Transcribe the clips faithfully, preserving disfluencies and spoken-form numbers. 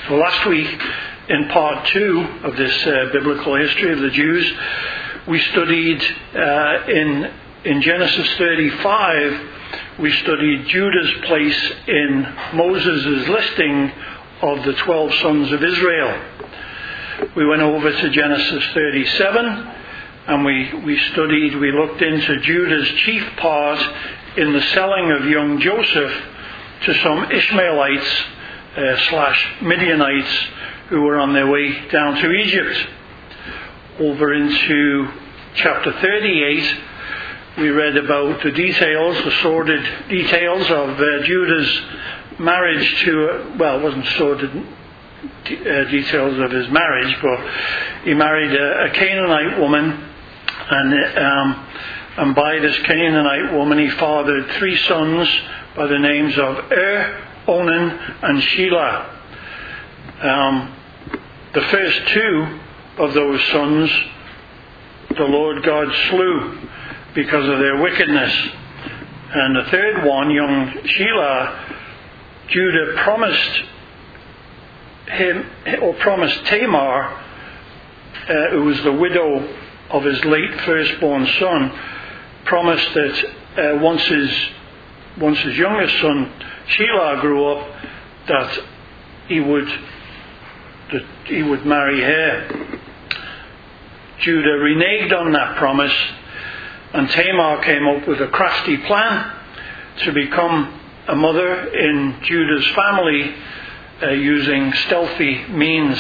So last week, in part two of this uh, biblical history of the Jews, we studied uh, in in Genesis thirty-five, we studied Judah's place in Moses' listing of the twelve sons of Israel. We went over to Genesis thirty-seven, and we, we studied, we looked into Judah's chief part in the selling of young Joseph to some Ishmaelites uh, slash Midianites who were on their way down to Egypt. Over into chapter thirty-eight, we read about the details, the sordid details of uh, Judah's marriage to, uh, well, it wasn't sordid uh, details of his marriage, but he married a, a Canaanite woman, and um, and by this Canaanite woman he fathered three sons by the names of Er, Onan, and Shelah. Um, the first two of those sons the Lord God slew because of their wickedness. And the third one, young Shelah, Judah promised him, or promised Tamar, uh, who was the widow of his late firstborn son, promised that uh, once his once his youngest son Shelah grew up, that he would that he would marry her. Judah reneged on that promise, and Tamar came up with a crafty plan to become a mother in Judah's family uh, using stealthy means.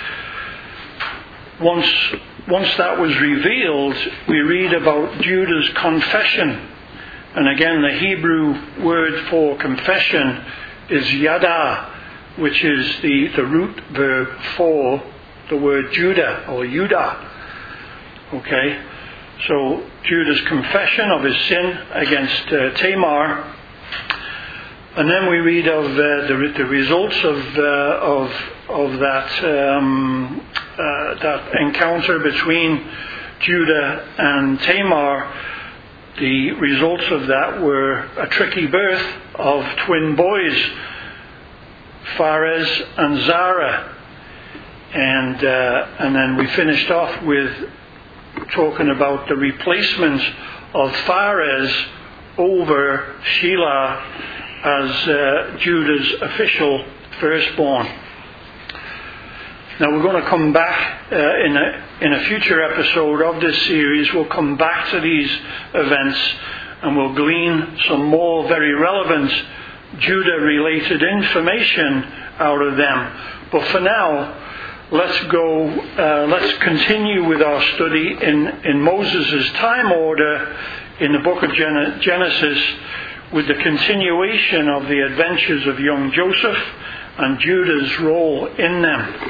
Once, once that was revealed, we read about Judah's confession. And again, the Hebrew word for confession is yada, which is the, the root verb for the word Judah or Judah. Okay, so Judah's confession of his sin against uh, Tamar, and then we read of uh, the, the results of uh, of of that um, uh, that encounter between Judah and Tamar. The results of that were a tricky birth of twin boys, Pharez and Zara, and uh, and then we finished off with talking about the replacement of Pharez over Shelah as uh, Judah's official firstborn. Now we're going to come back uh, in a in a future episode of this series. We'll come back to these events and we'll glean some more very relevant Judah-related information out of them. But for now, let's go. Uh, let's continue with our study in in Moses' time order in the book of Gen- Genesis, with the continuation of the adventures of young Joseph and Judah's role in them.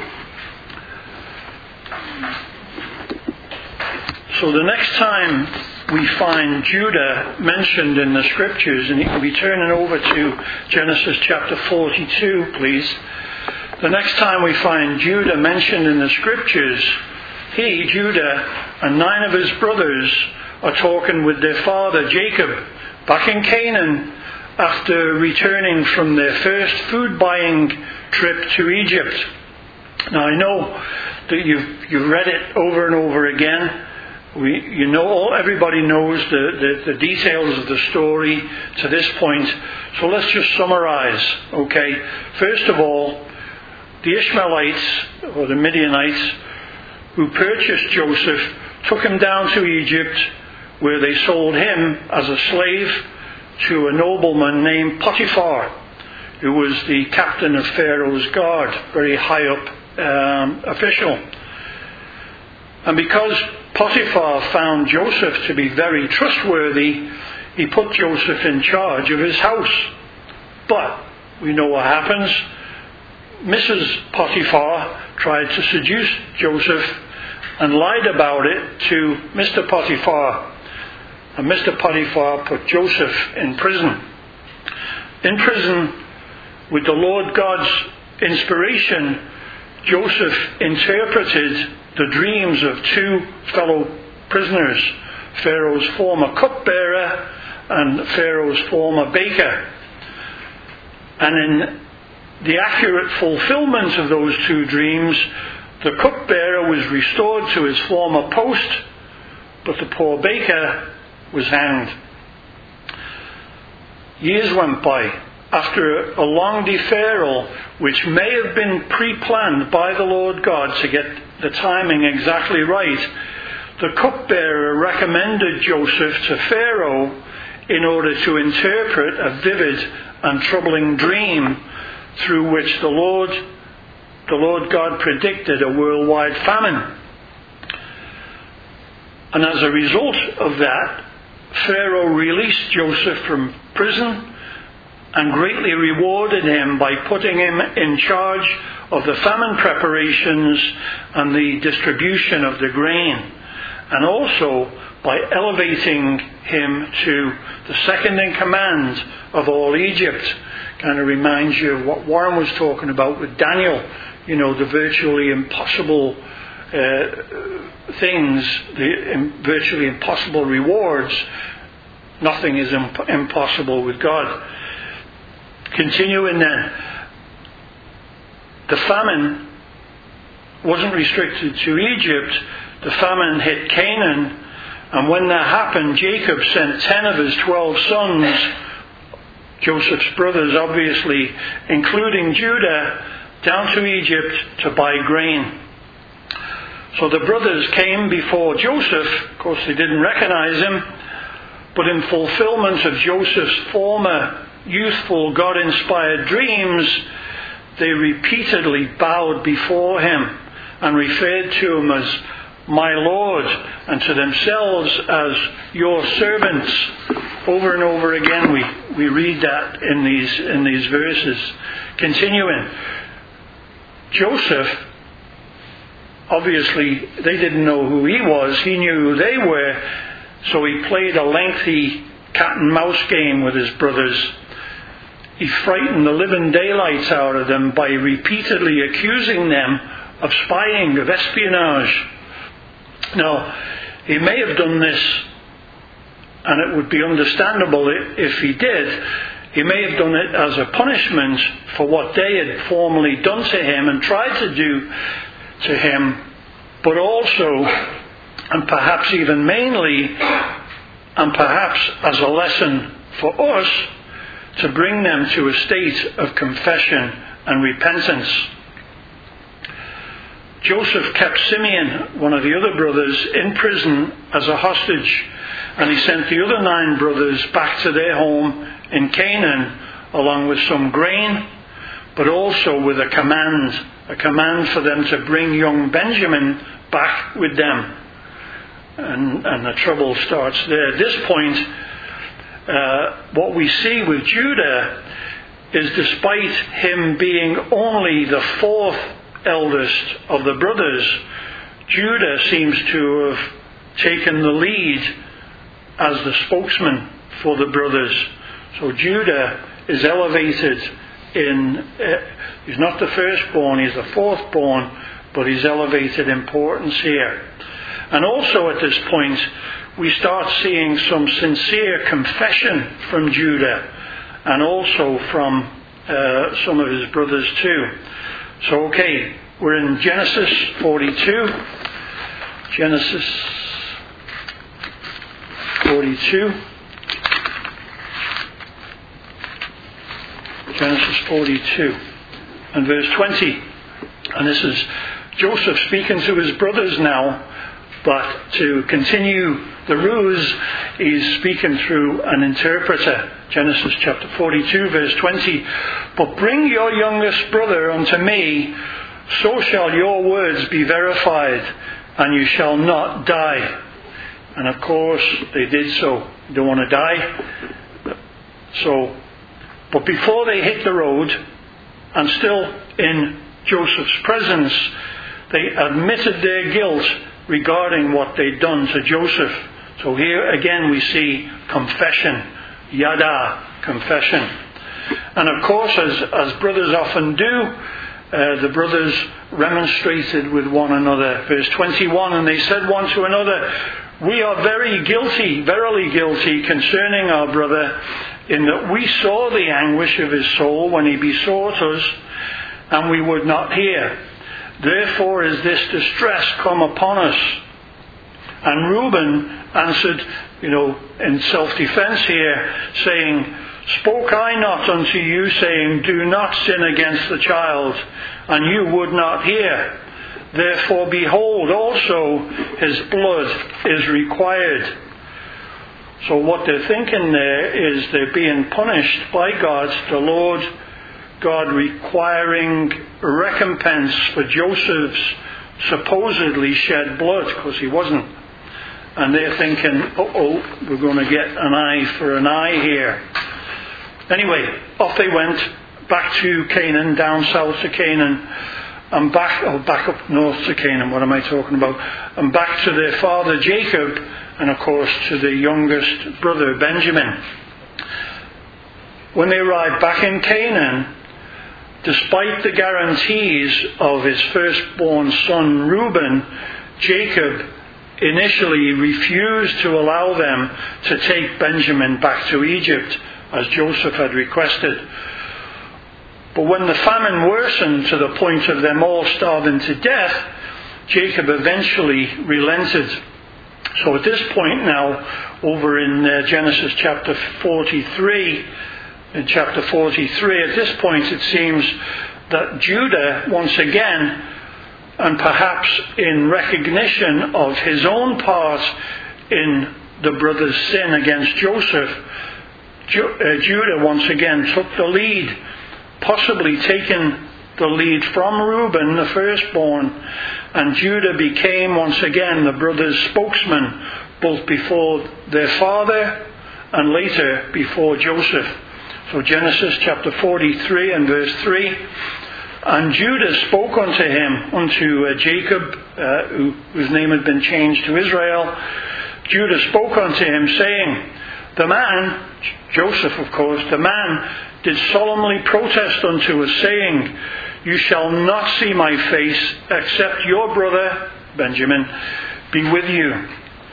So the next time we find Judah mentioned in the scriptures, and you can be turning over to Genesis chapter forty-two, please. The next time we find Judah mentioned in the scriptures, he, Judah, and nine of his brothers are talking with their father Jacob back in Canaan after returning from their first food buying trip to Egypt. Now I know that you've you've read it over and over again. We, you know, everybody knows the, the, the details of the story to this point. So let's just summarize. Okay, first of all, the Ishmaelites or the Midianites who purchased Joseph took him down to Egypt, where they sold him as a slave to a nobleman named Potiphar, who was the captain of Pharaoh's guard, very high up um, official. And because Potiphar found Joseph to be very trustworthy, he put Joseph in charge of his house. But we know what happens. Missus Potiphar tried to seduce Joseph and lied about it to Mister Potiphar. And Mister Potiphar put Joseph in prison. In prison, with the Lord God's inspiration, Joseph interpreted the dreams of two fellow prisoners, Pharaoh's former cupbearer and Pharaoh's former baker. And in the accurate fulfillment of those two dreams, the cupbearer was restored to his former post, but the poor baker was hanged. Years went by. After a long deferral, which may have been pre-planned by the Lord God to get the timing exactly right, the cupbearer recommended Joseph to Pharaoh in order to interpret a vivid and troubling dream through which the Lord, the Lord God predicted a worldwide famine. And as a result of that, Pharaoh released Joseph from prison and greatly rewarded him by putting him in charge of the famine preparations and the distribution of the grain, and also by elevating him to the second in command of all Egypt. Kind of reminds you of what Warren was talking about with Daniel, you know, the virtually impossible uh, things, the um, virtually impossible rewards. Nothing is imp- impossible with God. Continuing then, the famine wasn't restricted to Egypt. The famine hit Canaan, and when that happened, Jacob sent ten of his twelve sons, Joseph's brothers obviously, including Judah, down to Egypt to buy grain. So the brothers came before Joseph. Of course, they didn't recognize him, but in fulfillment of Joseph's former youthful God-inspired dreams, they repeatedly bowed before him and referred to him as my Lord, and to themselves as your servants. Over and over again we, we read that in these in these verses. Continuing, Joseph, obviously they didn't know who he was, he knew who they were, so he played a lengthy cat and mouse game with his brothers. He frightened the living daylights out of them by repeatedly accusing them of spying, of espionage. Now, he may have done this, and it would be understandable if he did. He may have done it as a punishment for what they had formerly done to him and tried to do to him, but also, and perhaps even mainly, and perhaps as a lesson for us, to bring them to a state of confession and repentance. Joseph kept Simeon, one of the other brothers, in prison as a hostage, and he sent the other nine brothers back to their home in Canaan, along with some grain, but also with a command, a command for them to bring young Benjamin back with them. And, and the trouble starts there. At this point, uh, what we see with Judah is, despite him being only the fourth eldest of the brothers, Judah seems to have taken the lead as the spokesman for the brothers. So Judah is elevated in, uh, he's not the firstborn, he's the fourthborn, but he's elevated importance here. And also at this point, we start seeing some sincere confession from Judah, and also from uh, some of his brothers too. So, okay, we're in Genesis forty-two. Genesis forty-two. Genesis forty-two and verse twenty. And this is Joseph speaking to his brothers now, but to continue the ruse, he's speaking through an interpreter. Genesis chapter forty-two, verse twenty. But bring your youngest brother unto me, so shall your words be verified, and you shall not die. And of course, they did so. They don't want to die. So, but before they hit the road, and still in Joseph's presence, they admitted their guilt regarding what they'd done to Joseph. So here again we see confession. Yada, confession. And of course, as, as brothers often do, uh, the brothers remonstrated with one another. Verse twenty-one, and they said one to another, we are very guilty, verily guilty, concerning our brother, in that we saw the anguish of his soul when he besought us, and we would not hear. Therefore is this distress come upon us. And Reuben answered, you know, in self-defense here, saying, Spoke I not unto you, saying, Do not sin against the child, and you would not hear. Therefore, behold, also his blood is required. So what they're thinking there is they're being punished by God, the Lord God requiring recompense for Joseph's supposedly shed blood, because he wasn't. And they're thinking, uh-oh, we're going to get an eye for an eye here. Anyway, off they went, back to Canaan, down south to Canaan, and back, oh, back up north to Canaan, what am I talking about? And back to their father Jacob, and of course to the youngest brother Benjamin. When they arrived back in Canaan, despite the guarantees of his firstborn son Reuben, Jacob initially refused to allow them to take Benjamin back to Egypt, as Joseph had requested. But when the famine worsened to the point of them all starving to death, Jacob eventually relented. So at this point now, over in uh, Genesis chapter forty-three, in chapter forty-three, at this point it seems that Judah, once again, and perhaps in recognition of his own part in the brothers' sin against Joseph, Ju- uh, Judah once again took the lead, possibly taking the lead from Reuben, the firstborn, and Judah became once again the brothers' spokesman, both before their father and later before Joseph. So Genesis chapter forty-three and verse three, And Judah spoke unto him, unto uh, Jacob, uh, who, whose name had been changed to Israel. Judah spoke unto him, saying, The man, Joseph of course, the man did solemnly protest unto us, saying, You shall not see my face, except your brother, Benjamin, be with you.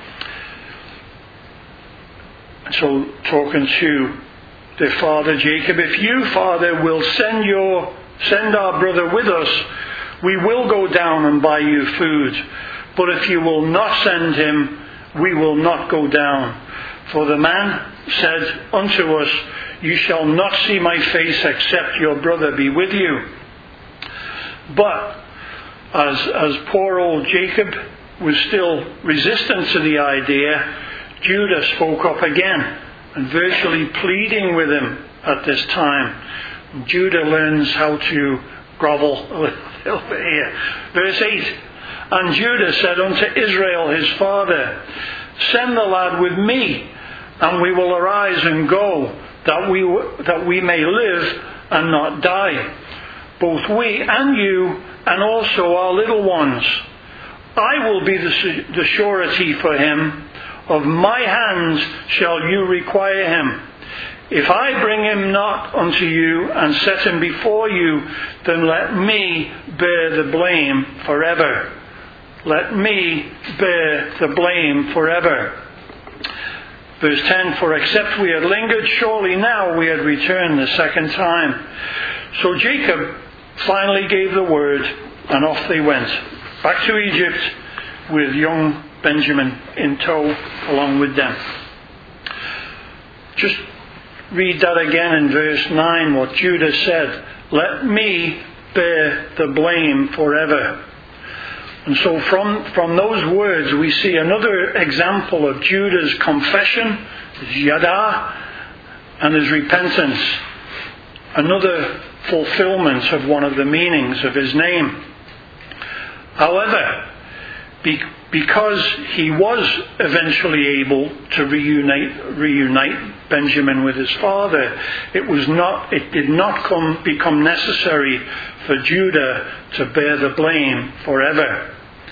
So talking to their father Jacob, If you, father, will send your send our brother with us, we will go down and buy you food. But if you will not send him, we will not go down. For the man said unto us, You shall not see my face, except your brother be with you. But as, as poor old Jacob was still resistant to the idea, Judah spoke up again, and virtually pleading with him at this time. Judah learns how to grovel a little bit here. Verse eight, And Judah said unto Israel his father, Send the lad with me, and we will arise and go, that we that we may live and not die, both we and you, and also our little ones. I will be the, the surety for him. Of my hands shall you require him. If I bring him not unto you and set him before you, then let me bear the blame forever. Let me bear the blame forever. Verse ten, For except we had lingered, surely now we had returned the second time. So Jacob finally gave the word, and off they went, back to Egypt, with young Benjamin in tow along with them. Just read that again in verse nine, what Judah said. Let me bear the blame forever. And so from, from those words we see another example of Judah's confession, his yada, and his repentance. Another fulfillment of one of the meanings of his name. However, be, because he was eventually able to reunite, reunite Benjamin with his father, it was not, it did not come, become necessary for Judah to bear the blame forever.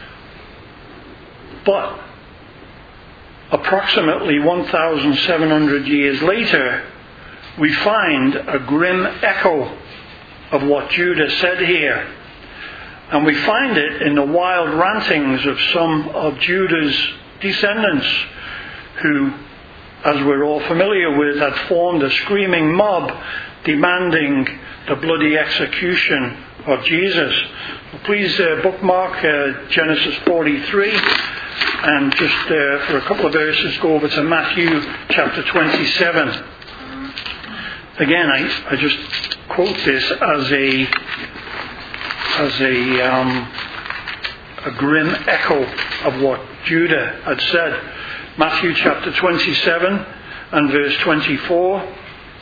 But approximately one thousand seven hundred years later, we find a grim echo of what Judah said here. And we find it in the wild rantings of some of Judah's descendants, who, as we're all familiar with, had formed a screaming mob demanding the bloody execution of Jesus. Please uh, bookmark uh, Genesis forty-three, and just uh, for a couple of verses go over to Matthew chapter twenty-seven. Again, I, I just quote this as a as a um, a grim echo of what Judah had said. Matthew chapter twenty-seven and verse twenty-four.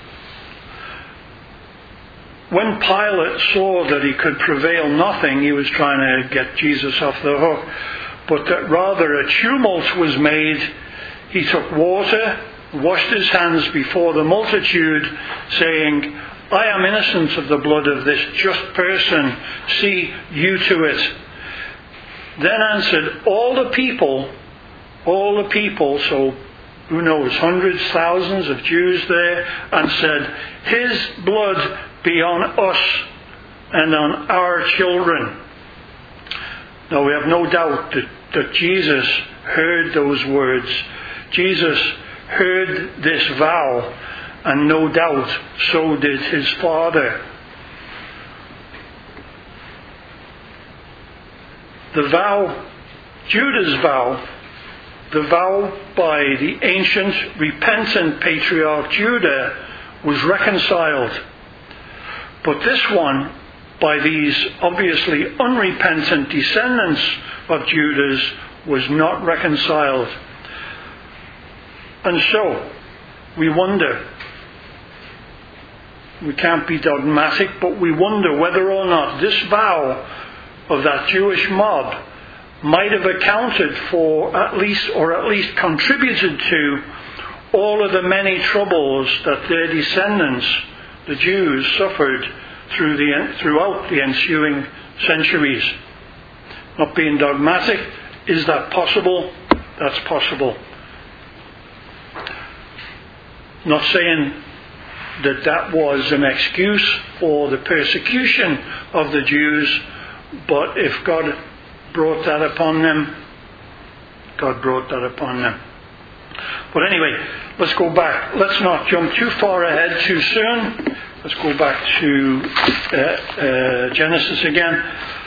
When Pilate saw that he could prevail nothing, he was trying to get Jesus off the hook, but that rather a tumult was made, he took water, washed his hands before the multitude, saying, I am innocent of the blood of this just person, see you to it. Then answered all the people, all the people, so who knows, hundreds, thousands of Jews there, and said, his blood be on us and on our children. Now we have no doubt that, that Jesus heard those words. Jesus heard this vow, and no doubt so did his Father. The vow, Judah's vow, the vow by the ancient repentant patriarch Judah was reconciled. But this one, by these obviously unrepentant descendants of Judah's, was not reconciled. And so, we wonder, we can't be dogmatic, but we wonder whether or not this vow of that Jewish mob might have accounted for at least, or at least contributed to, all of the many troubles that their descendants, the Jews, suffered through the, throughout the ensuing centuries. Not being dogmatic, is that possible? That's possible. Not saying that that was an excuse for the persecution of the Jews, but if God brought that upon them, God brought that upon them. But anyway, let's go back. Let's not jump too far ahead too soon. Let's go back to uh, uh, Genesis again.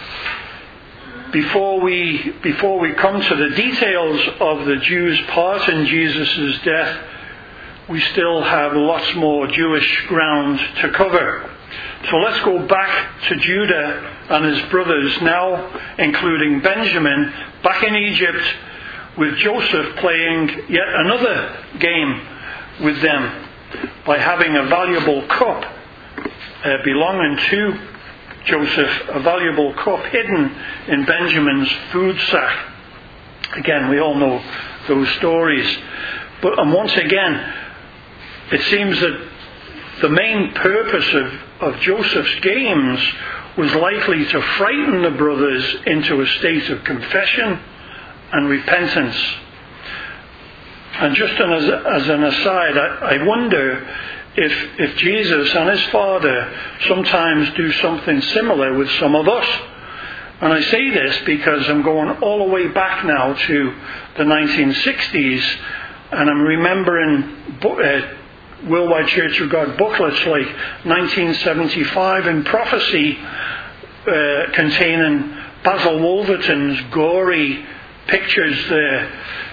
Before we before we come to the details of the Jews' part in Jesus' death, we still have lots more Jewish ground to cover. So let's go back to Judah and his brothers now, including Benjamin, back in Egypt, with Joseph playing yet another game with them by having a valuable cup uh, belonging to Joseph, a valuable cup hidden in Benjamin's food sack. Again, we all know those stories. But and once again, it seems that the main purpose of, of Joseph's games was likely to frighten the brothers into a state of confession and repentance. And just as, as an aside, I, I wonder if, if Jesus and his Father sometimes do something similar with some of us. And I say this because I'm going all the way back now to the nineteen sixties, and I'm remembering uh, Worldwide Church of God booklets like nineteen seventy-five in Prophecy, uh, containing Basil Wolverton's gory pictures there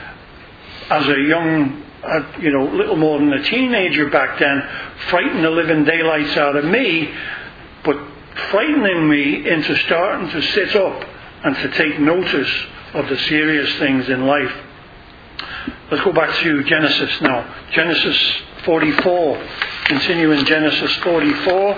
as a young, uh, you know, little more than a teenager back then, frightened the living daylights out of me, but frightening me into starting to sit up and to take notice of the serious things in life. Let's go back to Genesis now. Genesis forty-four. Continue in Genesis forty-four.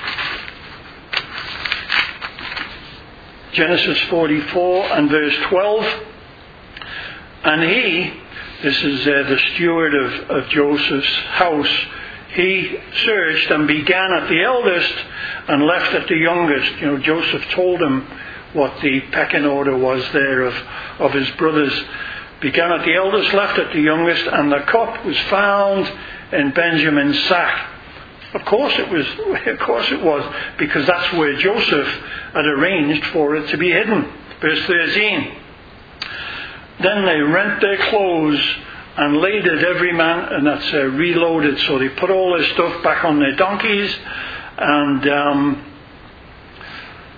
Genesis forty-four and verse twelve. And he, this is uh, the steward of, of Joseph's house, he searched and began at the eldest and left at the youngest. You know, Joseph told him what the pecking order was there of, of his brothers. Began at the eldest, left at the youngest, and the cup was found in Benjamin's sack. Of course it was, of course it was, because that's where Joseph had arranged for it to be hidden. Verse thirteen. Then they rent their clothes and laded every man, and that's uh, reloaded, so they put all their stuff back on their donkeys, and um,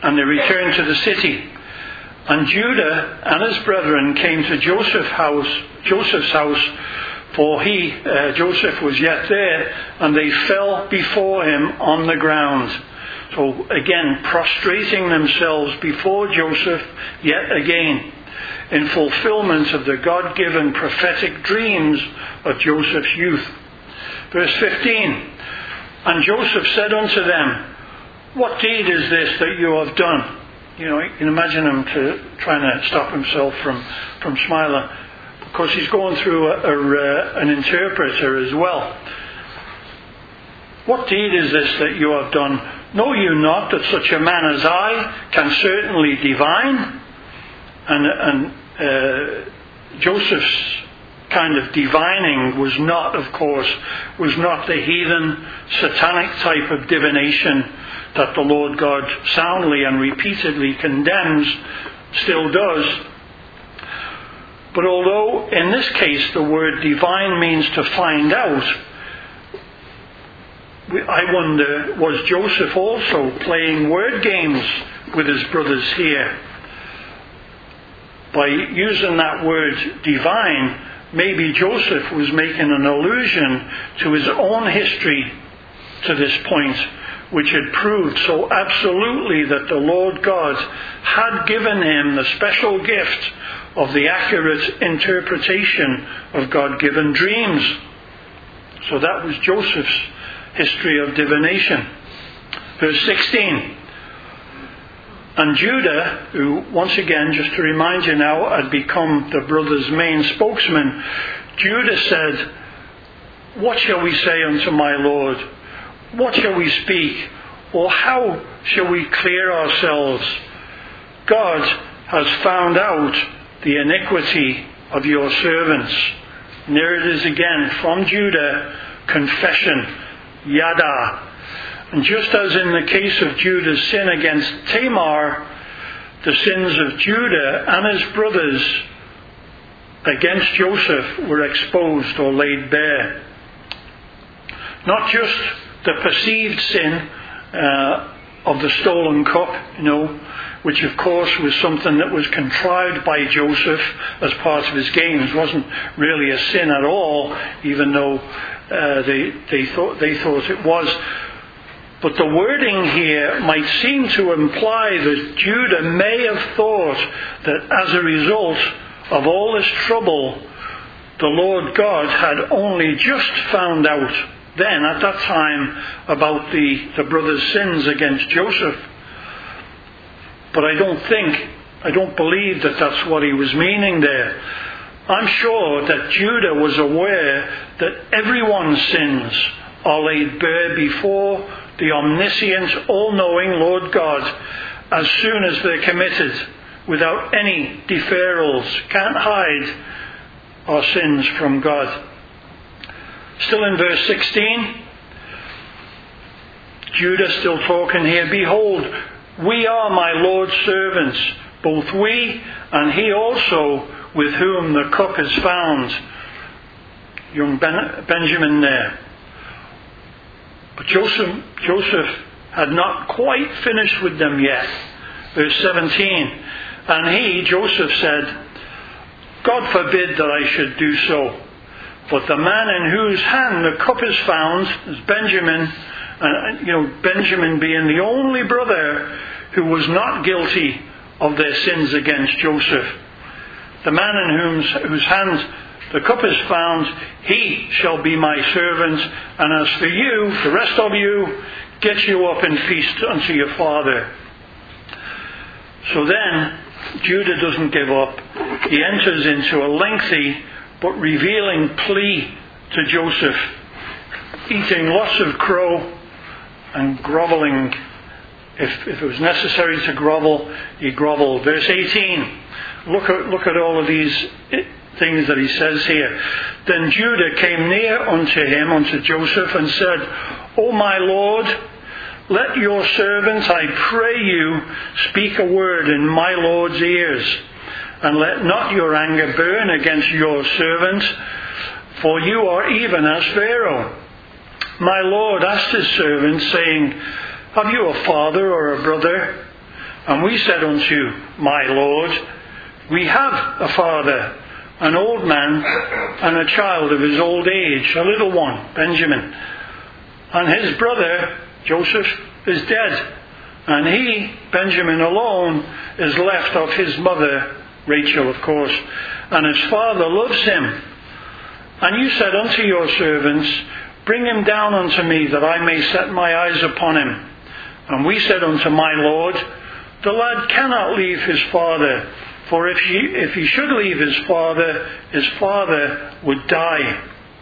and they returned to the city. And Judah and his brethren came to Joseph's house, Joseph's house, for he, uh, Joseph, was yet there, and they fell before him on the ground. So again, prostrating themselves before Joseph yet again, in fulfillment of the God-given prophetic dreams of Joseph's youth. Verse fifteen, and Joseph said unto them, what deed is this that you have done? You know, you can imagine him to, trying to stop himself from, from smiling. Of course, he's going through a, a, an interpreter as well. What deed is this that you have done? Know you not that such a man as I can certainly divine? And, and uh, Joseph's kind of divining was not, of course, was not the heathen, satanic type of divination that the Lord God soundly and repeatedly condemns, still does. But although in this case the word divine means to find out, I wonder, was Joseph also playing word games with his brothers here? By using that word divine, maybe Joseph was making an allusion to his own history to this point, which had proved so absolutely that the Lord God had given him the special gift of the accurate interpretation of God-given dreams. So that was Joseph's history of divination. Verse sixteen. And Judah, who once again, just to remind you now, had become the brothers' main spokesman, Judah said, what shall we say unto my Lord? What shall we speak? Or how shall we clear ourselves? God has found out the iniquity of your servants. And there it is again, from Judah, confession, yada. And just as in the case of Judah's sin against Tamar, the sins of Judah and his brothers against Joseph were exposed or laid bare. Not just the perceived sin uh, of the stolen cup, you know, which of course was something that was contrived by Joseph as part of his games. It wasn't really a sin at all, even though uh, they they thought they thought it was. But the wording here might seem to imply that Judah may have thought that as a result of all this trouble, the Lord God had only just found out then, at that time, about the, the brothers' sins against Joseph. But I don't think, I don't believe that that's what he was meaning there. I'm sure that Judah was aware that everyone's sins are laid bare before the omniscient, all-knowing Lord God as soon as they're committed, without any deferrals. Can't hide our sins from God. Still in verse sixteen, Judah still talking here. Behold, we are my Lord's servants, both we and he also with whom the cup is found. Young ben- Benjamin there. But Joseph, Joseph had not quite finished with them yet. Verse seventeen. And he, Joseph, said, God forbid that I should do so. But the man in whose hand the cup is found is Benjamin, and you know, Benjamin being the only brother who was not guilty of their sins against Joseph. The man in whose, whose hand the cup is found, he shall be my servant, and as for you, the rest of you, get you up and feast unto your father. So then, Judah doesn't give up. He enters into a lengthy but revealing plea to Joseph, eating lots of crow and grovelling. If, if it was necessary to grovel, he grovelled. Verse eighteen. Look at, look at all of these things that he says here. Then Judah came near unto him, unto Joseph, and said, O my Lord, let your servant, I pray you, speak a word in my Lord's ears, and let not your anger burn against your servant, for you are even as Pharaoh. My Lord asked his servant, saying, Have you a father or a brother? And we said unto my Lord, we have a father, an old man, and a child of his old age, a little one, Benjamin. And his brother, Joseph, is dead. And he, Benjamin alone, is left of his mother, Rachel, of course. And his father loves him. And you said unto your servants, bring him down unto me, that I may set my eyes upon him. And we said unto my Lord, the lad cannot leave his father, for if he, if he should leave his father, his father would die.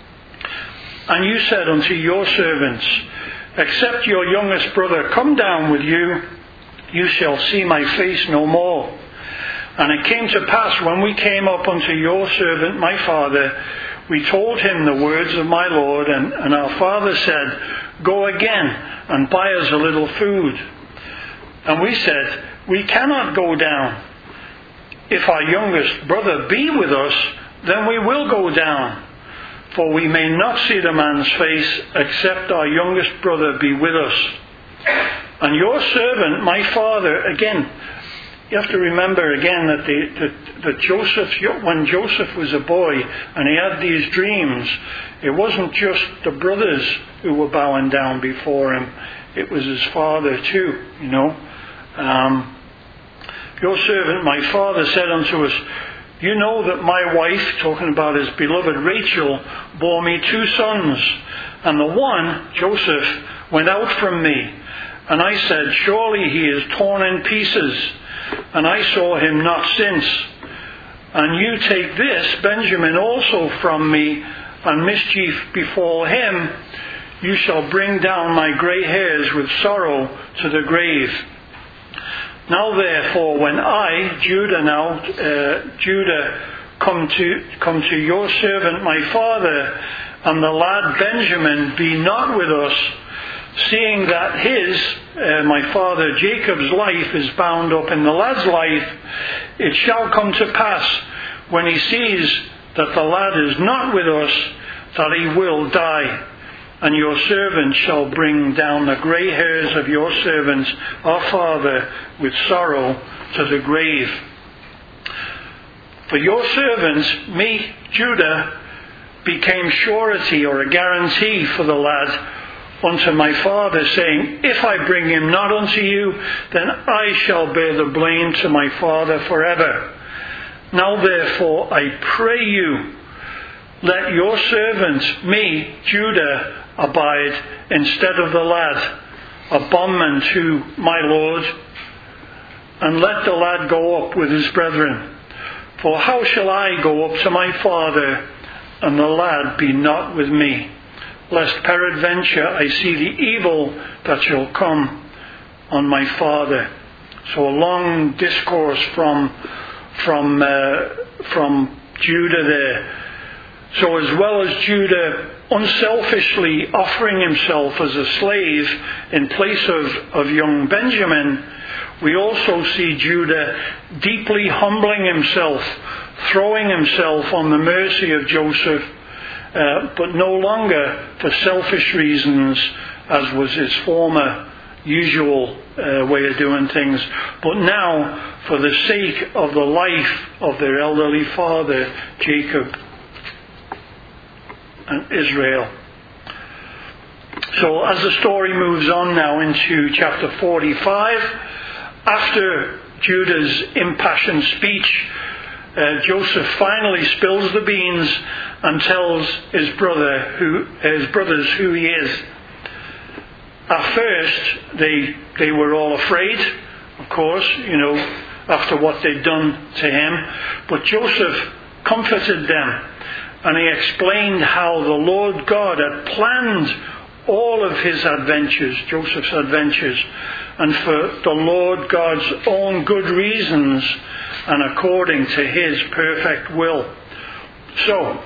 And you said unto your servants, except your youngest brother come down with you, you shall see my face no more. And it came to pass, when we came up unto your servant my father, we told him the words of my Lord, and, and our father said, go again and buy us a little food. And we said, we cannot go down. If our youngest brother be with us, then we will go down. For we may not see the man's face, except our youngest brother be with us. And your servant, my father, again, you have to remember again that, the, that, that Joseph, when Joseph was a boy and he had these dreams, it wasn't just the brothers who were bowing down before him. It was his father too, you know. Um, your servant, my father, said unto us, you know that my wife, talking about his beloved Rachel, bore me two sons. And the one, Joseph, went out from me. And I said, surely he is torn in pieces. And I saw him not since. And you take this, Benjamin, also from me, and mischief befall him. You shall bring down my grey hairs with sorrow to the grave. Now therefore, when I, Judah now, uh, Judah, come to come to your servant my father, and the lad Benjamin be not with us, seeing that his, uh, my father Jacob's life is bound up in the lad's life, it shall come to pass, when he sees that the lad is not with us, that he will die. And your servant shall bring down the grey hairs of your servants, our father, with sorrow to the grave. For your servants, me, Judah, became surety or a guarantee for the lad unto my father, saying, if I bring him not unto you, then I shall bear the blame to my father forever. Now therefore I pray you, let your servant, me, Judah, abide instead of the lad, a bondman to my Lord, and let the lad go up with his brethren. For how shall I go up to my father, and the lad be not with me, lest peradventure I see the evil that shall come on my father. So a long discourse from from uh, from Judah there. So as well as Judah unselfishly offering himself as a slave in place of, of young Benjamin, we also see Judah deeply humbling himself, throwing himself on the mercy of Joseph, uh, but no longer for selfish reasons, as was his former usual uh, way of doing things, but now for the sake of the life of their elderly father, Jacob and Israel. So as the story moves on now into chapter forty-five, after Judah's impassioned speech, uh, Joseph finally spills the beans and tells his brother who his brothers who he is. At first, they they were all afraid, of course, you know, after what they'd done to him. But Joseph comforted them, and he explained how the Lord God had planned all of his adventures, Joseph's adventures, and for the Lord God's own good reasons and according to his perfect will. So,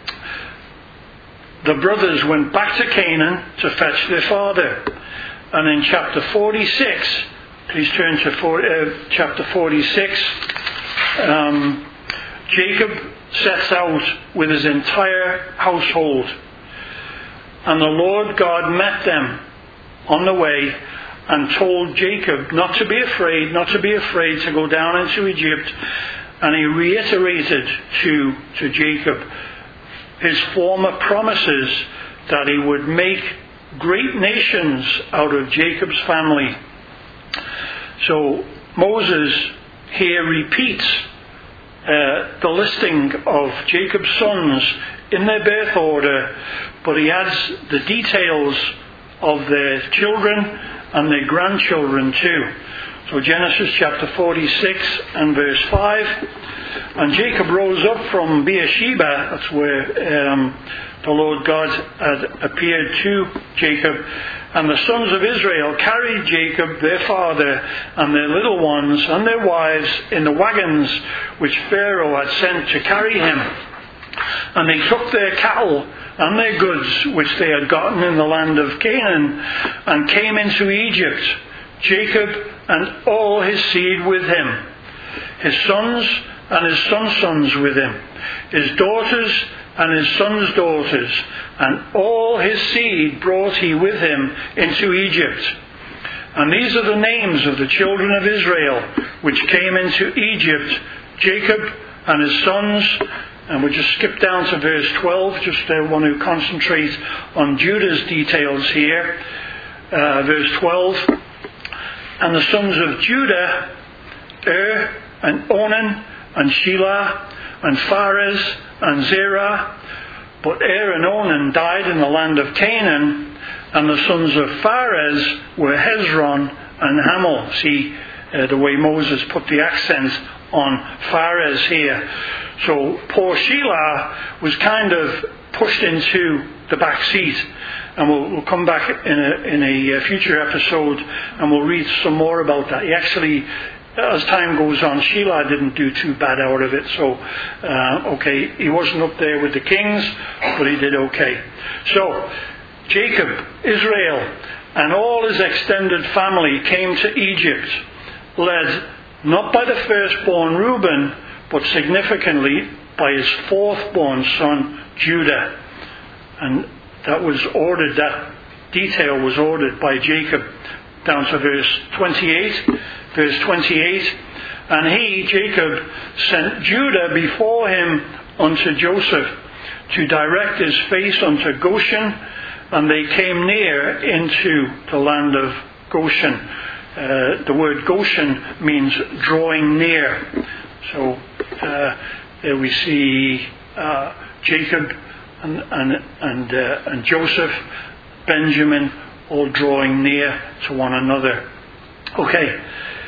the brothers went back to Canaan to fetch their father. And in chapter forty-six, please turn to four, uh, chapter forty-six, um, Jacob sets out with his entire household. And the Lord God met them on the way and told Jacob not to be afraid, not to be afraid to go down into Egypt. And he reiterated to, to Jacob his former promises that he would make great nations out of Jacob's family. So Moses here repeats uh, the listing of Jacob's sons in their birth order, but he adds the details of their children and their grandchildren too. So Genesis chapter forty-six and verse five. And Jacob rose up from Beersheba, that's where um, the Lord God had appeared to Jacob, and the sons of Israel carried Jacob, their father, and their little ones, and their wives in the wagons which Pharaoh had sent to carry him. And they took their cattle and their goods which they had gotten in the land of Canaan, and came into Egypt, Jacob and all his seed with him, his sons and his sons' sons with him, his daughters and his sons' daughters, and all his seed brought he with him into Egypt. And these are the names of the children of Israel which came into Egypt, Jacob and his sons. And we'll just skip down to verse twelve, just I want to concentrate on Judah's details here. Uh, verse twelve. And the sons of Judah, Er and Onan and Shelah and Pharez and Zerah. But Er and Onan died in the land of Canaan, and the sons of Pharez were Hezron and Hamel. See uh, the way Moses put the accent on Pharez here. So poor Shelah was kind of pushed into the back seat. And we'll, we'll come back in a, in a future episode and we'll read some more about that. He actually, as time goes on, Shelah didn't do too bad out of it. So, uh, okay, he wasn't up there with the kings, but he did okay. So, Jacob, Israel, and all his extended family came to Egypt, led not by the firstborn Reuben, but significantly by his fourth-born son, Judah. And that was ordered, that detail was ordered by Jacob. Down to verse twenty-eight. Verse twenty-eight. And he, Jacob, sent Judah before him unto Joseph, to direct his face unto Goshen, and they came near into the land of Goshen. Uh, the word Goshen means drawing near. So uh, there we see uh, Jacob and and and, uh, and Joseph, Benjamin, all drawing near to one another. Okay.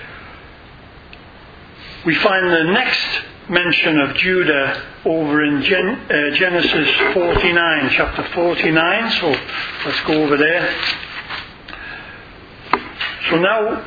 We find the next mention of Judah over in Gen, uh, Genesis forty-nine, chapter forty-nine. So let's go over there. So now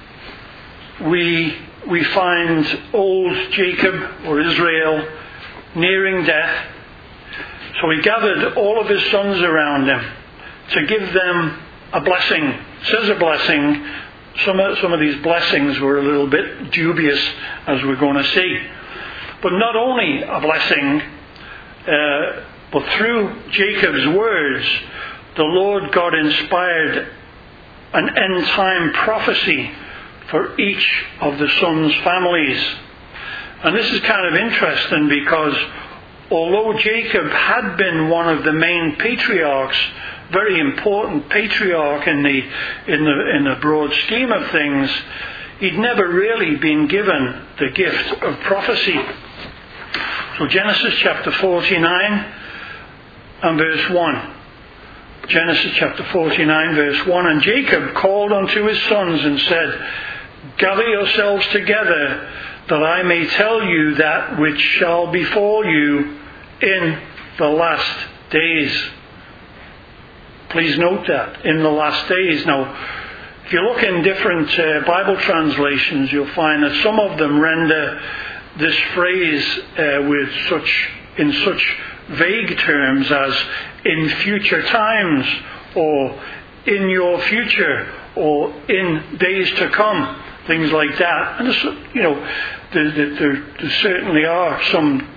we we find old Jacob or Israel nearing death. So he gathered all of his sons around him to give them a blessing. It says a blessing. Some of, some of these blessings were a little bit dubious, as we're going to see. But not only a blessing, uh, but through Jacob's words, the Lord God inspired an end-time prophecy for each of the sons' families. And this is kind of interesting because although Jacob had been one of the main patriarchs, very important patriarch in the in the in the broad scheme of things, he'd never really been given the gift of prophecy. So Genesis chapter forty-nine and verse one. Genesis chapter forty-nine verse one. And Jacob called unto his sons and said, Gather yourselves together, that I may tell you that which shall befall you in the last days. Please note that, in the last days. Now, if you look in different uh, Bible translations, you'll find that some of them render this phrase uh, with such, in such vague terms as in future times, or in your future, or in days to come, things like that. And there's, you know, there, there, there certainly are some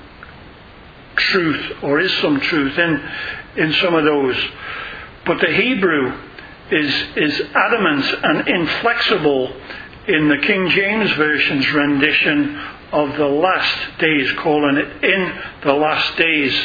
truth, or is some truth in in some of those. But the Hebrew is, is adamant and inflexible in the King James Version's rendition of the last days, calling it in the last days.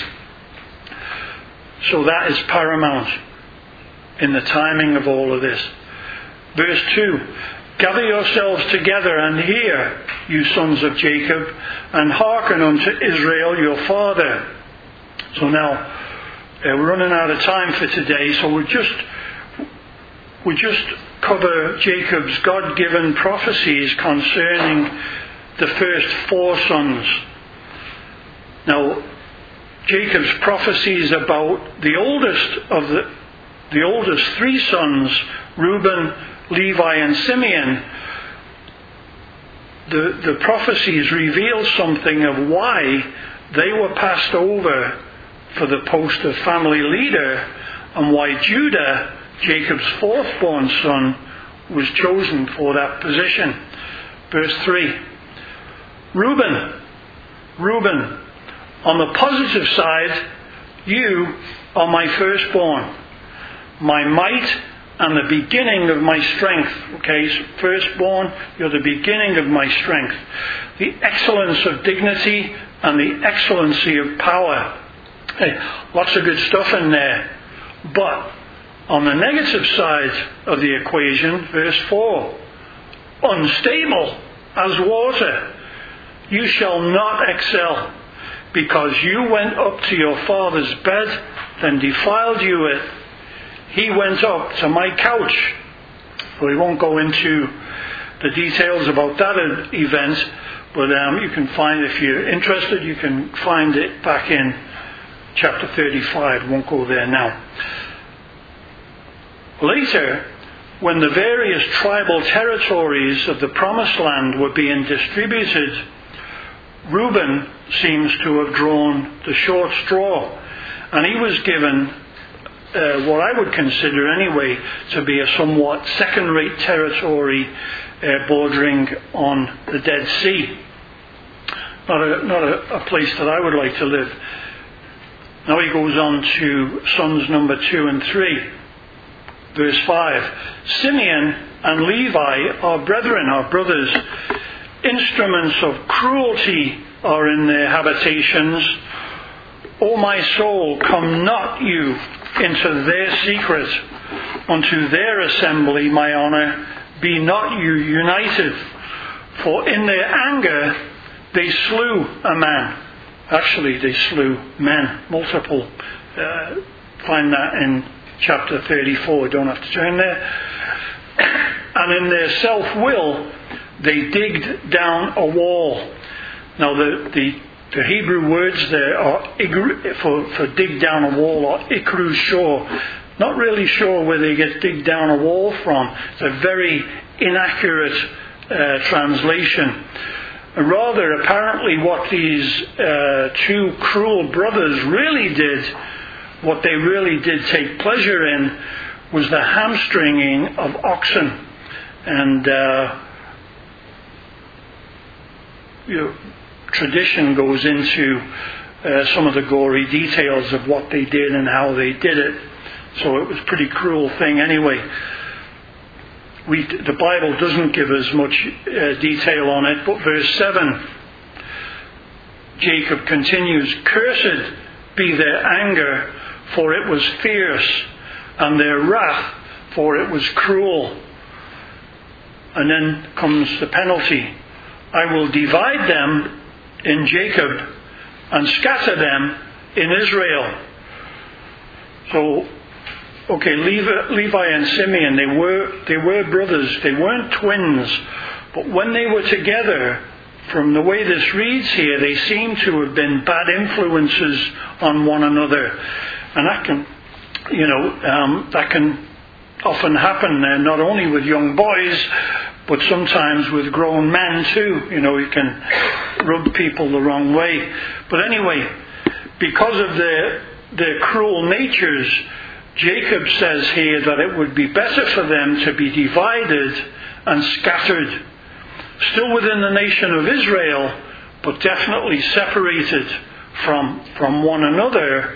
So that is paramount in the timing of all of this. Verse two, gather yourselves together and hear, you sons of Jacob, and hearken unto Israel your father. So now, uh, we're running out of time for today, so we'll just, we'll just cover Jacob's God-given prophecies concerning the first four sons. Now, Jacob's prophecies about the oldest of the, the oldest three sons, Reuben, Levi and Simeon, the, the prophecies reveal something of why they were passed over for the post of family leader, and why Judah, Jacob's fourth-born son, was chosen for that position. Verse three, Reuben, Reuben, on the positive side, you are my firstborn, my might and the beginning of my strength. Okay, so firstborn, you're the beginning of my strength. The excellence of dignity and the excellency of power. Hey, lots of good stuff in there. But on the negative side of the equation, verse four, unstable as water, you shall not excel, because you went up to your father's bed, then defiled you it. He went up to my couch. We won't go into the details about that event, but um, you can find, if you're interested, you can find it back in chapter thirty-five. Won't go there now. Later, when the various tribal territories of the Promised Land were being distributed, Reuben seems to have drawn the short straw, and he was given uh, what I would consider anyway to be a somewhat second-rate territory uh, bordering on the Dead Sea. Not a, not a, a place that I would like to live. Now he goes on to sons number two and three. Verse five, Simeon and Levi are brethren, are brothers. Instruments of cruelty are in their habitations. O my soul, come not you into their secret. Unto their assembly, my honour, be not you united. For in their anger they slew a man. Actually, they slew men, multiple. Uh, find that in chapter thirty-four. Don't have to turn there. And in their self-will, they digged down a wall. Now, the, the, the Hebrew words there are for, for dig down a wall are ikru shor. Not really sure where they get dig down a wall from. It's a very inaccurate uh, translation. Rather, apparently what these uh, two cruel brothers really did, what they really did take pleasure in, was the hamstringing of oxen. And uh, you know, tradition goes into uh, some of the gory details of what they did and how they did it. So it was a pretty cruel thing anyway. We, the Bible doesn't give us much uh, detail on it, but verse seven, Jacob continues, cursed be their anger, for it was fierce, and their wrath, for it was cruel. And then comes the penalty. I will divide them in Jacob and scatter them in Israel. So, okay, Levi, Levi and Simeon, they were they were brothers. They weren't twins, but when they were together, from the way this reads here, they seem to have been bad influences on one another, and that can, you know, um, that can often happen, uh, not only with young boys, but sometimes with grown men too. You know, you can rub people the wrong way. But anyway, because of their their cruel natures, Jacob says here that it would be better for them to be divided and scattered, still within the nation of Israel, but definitely separated from from one another,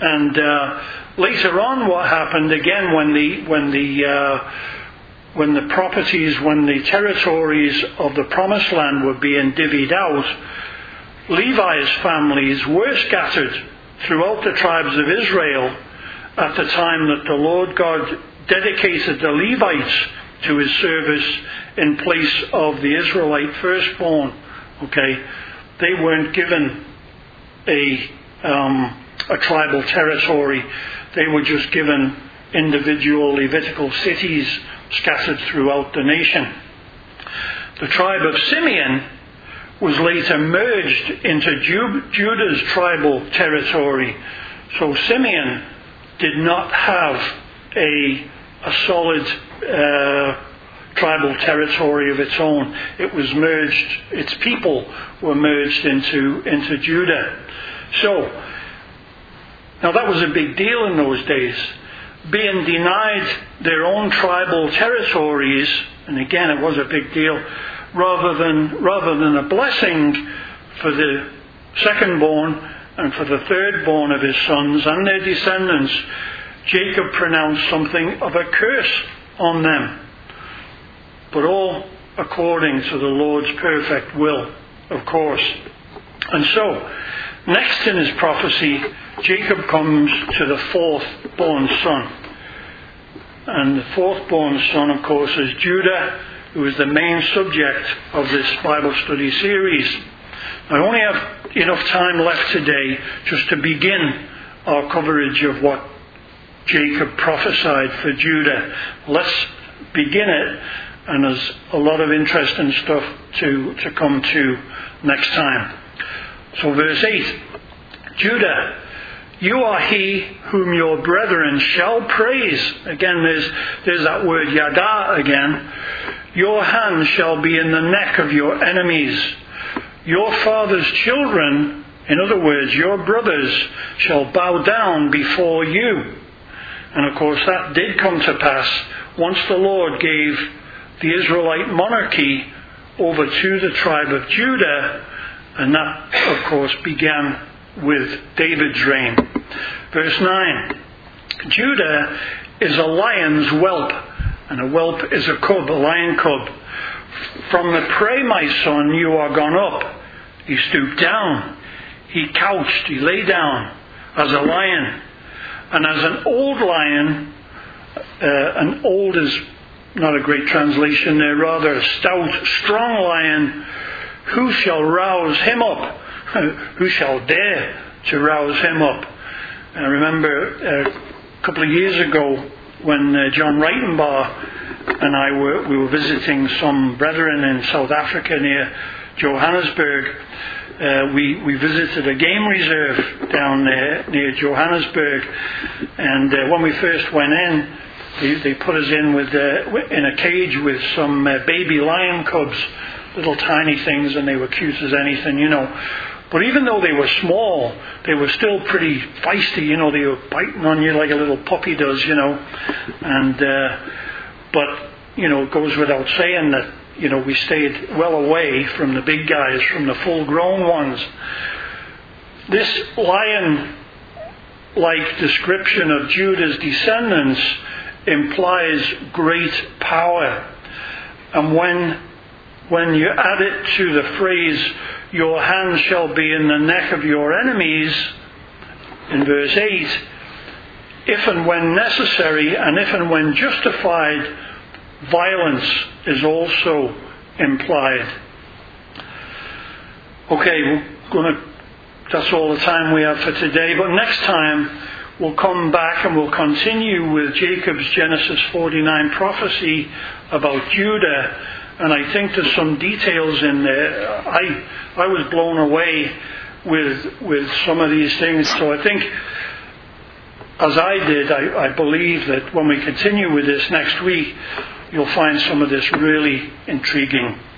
And uh, later on, what happened again when the when the uh, when the properties, when the territories of the Promised Land were being divvied out, Levi's families were scattered throughout the tribes of Israel at the time that the Lord God dedicated the Levites to his service in place of the Israelite firstborn. Okay, they weren't given a um, a tribal territory. They were just given individual Levitical cities scattered throughout the nation. The tribe of Simeon was later merged into Ju- Judah's tribal territory. So Simeon did not have a, a solid uh, tribal territory of its own. It was merged, its people were merged into, into Judah. So, now that was a big deal in those days. Being denied their own tribal territories, and again it was a big deal, rather than rather than a blessing for the second-born and for the third-born of his sons and their descendants, Jacob pronounced something of a curse on them. But all according to the Lord's perfect will, of course. And so, next in his prophecy, Jacob comes to the fourth-born son. And the fourth-born son, of course, is Judah, who is the main subject of this Bible study series. I only have enough time left today just to begin our coverage of what Jacob prophesied for Judah. Let's begin it, and there's a lot of interesting stuff to, to come to next time. So verse eight, Judah, you are he whom your brethren shall praise. Again, there's, there's that word yada again. Your hand shall be in the neck of your enemies. Your father's children, in other words, your brothers, shall bow down before you. And of course that did come to pass once the Lord gave the Israelite monarchy over to the tribe of Judah, and that of course began with David's reign. Verse nine, Judah is a lion's whelp, and a whelp is a cub, a lion cub. From the prey, my son, you are gone up. He stooped down, he couched, he lay down as a lion. And as an old lion, uh, an old is not a great translation there, rather a stout, strong lion, who shall rouse him up? Who shall dare to rouse him up? I remember uh, a couple of years ago when uh, John Reitenbaugh and I were we were visiting some brethren in South Africa near Johannesburg. Uh, we, we visited a game reserve down there near Johannesburg, and uh, when we first went in, they, they put us in with uh, in a cage with some uh, baby lion cubs, little tiny things, and they were cute as anything, you know. But even though they were small, they were still pretty feisty, you know. They were biting on you like a little puppy does, you know. And uh, but you know, it goes without saying that, you know, we stayed well away from the big guys, from the full-grown ones. This lion-like description of Judah's descendants implies great power. And when when you add it to the phrase, your hand shall be in the neck of your enemies, in verse eight, if and when necessary and if and when justified, violence is also implied. Okay, we're going to, that's all the time we have for today, but next time we'll come back and we'll continue with Jacob's Genesis forty-nine prophecy about Judah, and I think there's some details in there. I I was blown away with with some of these things, so I think, as I did, I, I believe that when we continue with this next week, you'll find some of this really intriguing.